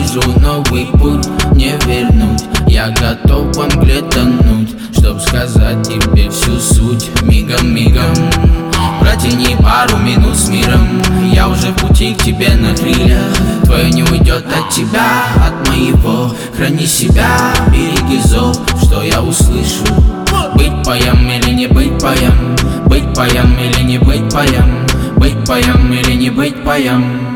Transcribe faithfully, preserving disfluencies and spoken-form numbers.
вижу новый путь, не вернуть. Я готов во мгле тонуть, чтоб сказать тебе всю суть. Мигом, мигом протяни пару минут с миром. Я уже в пути к тебе на крыльях. Твое не уйдет от тебя, от моего. Храни себя, береги зов, что я услышу. Быть паем или не быть паем, быть паем или не быть паем, быть паем или не быть паем.